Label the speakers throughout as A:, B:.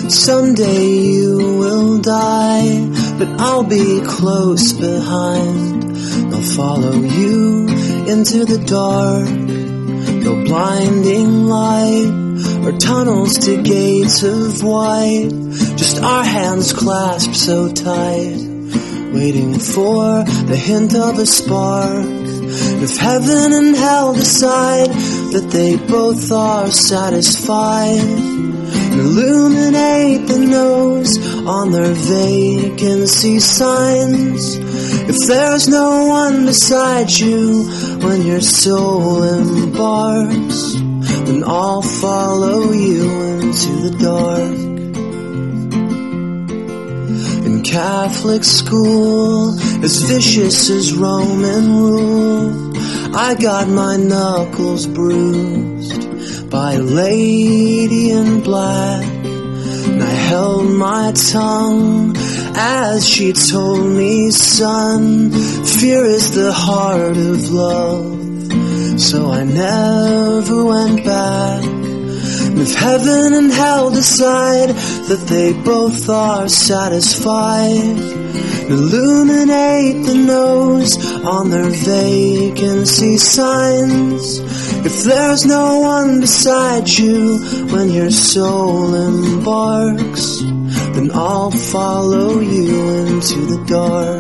A: Someday you will die, but I'll be close behind. I'll follow you into the dark. No blinding light or tunnels to gates of white. Just our hands clasped so tight, waiting for the hint of a spark. If heaven and hell decide that they both are satisfied, and illuminate the nose on their vacancy signs. If there's no one beside you when your soul embarks, then I'll follow you into the dark. In Catholic school, as vicious as Roman rule, I got my knuckles bruised by a lady in black, and I held my tongue as she told me, son, fear is the heart of love. So I never went back. And if heaven and hell decide that they both are satisfied, illuminate the nose on their vacancy signs. If there's no one beside you when your soul embarks, then I'll follow you into the dark.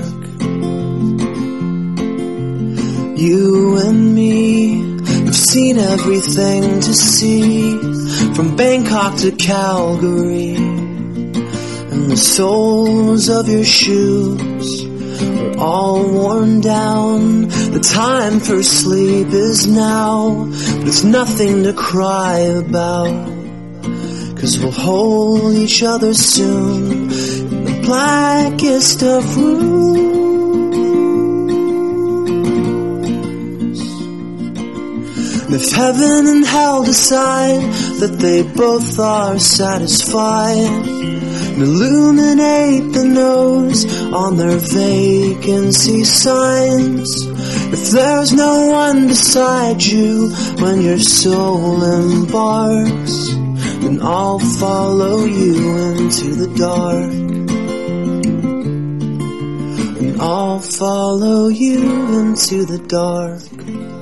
A: You and me have seen everything to see, from Bangkok to Calgary, and the soles of your shoes are all worn down. The time for sleep is now, but it's nothing to cry about, 'cause we'll hold each other soon in the blackest of rooms. If heaven and hell decide that they both are satisfied, and illuminate the nose on their vacancy signs. If there's no one beside you when your soul embarks, then I'll follow you into the dark. And I'll follow you into the dark.